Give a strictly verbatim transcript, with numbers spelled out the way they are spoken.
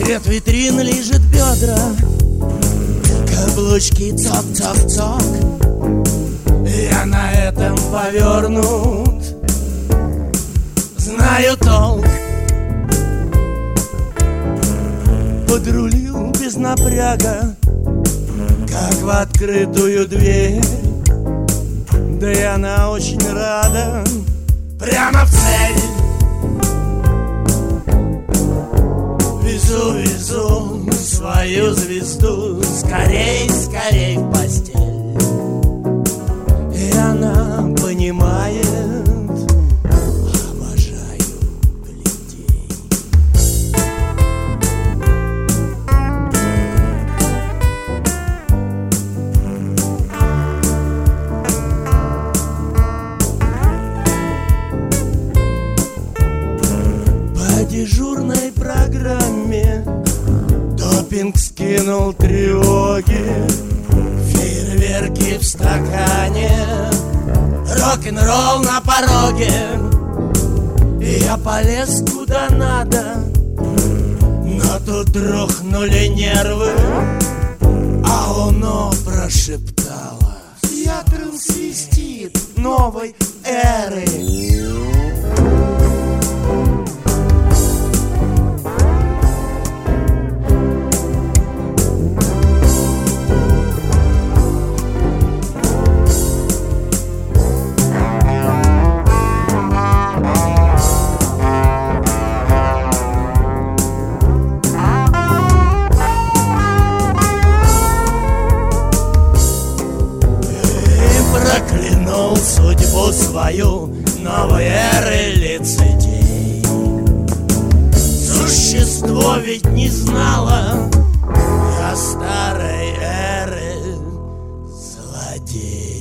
Свет витрин лижет бедра, каблучки цок-цок-цок. Я на этом повернут, знаю толк. Подрулил без напряга, как в открытую дверь. Да и она очень рада, прямо в цель. Везу, везу свою звезду, скорей, скорей в постель. И она понимает, обожаю людей. По дежурной программе допинг скинул тревоги, фейерверки в стакане, рок-н-ролл на пороге. И я полез куда надо, но тут рухнули нервы, а оно прошептало: я трансвестит новой эры. Проклянул судьбу свою новой эры лицедей. Существо ведь не знало о старой эры злодей.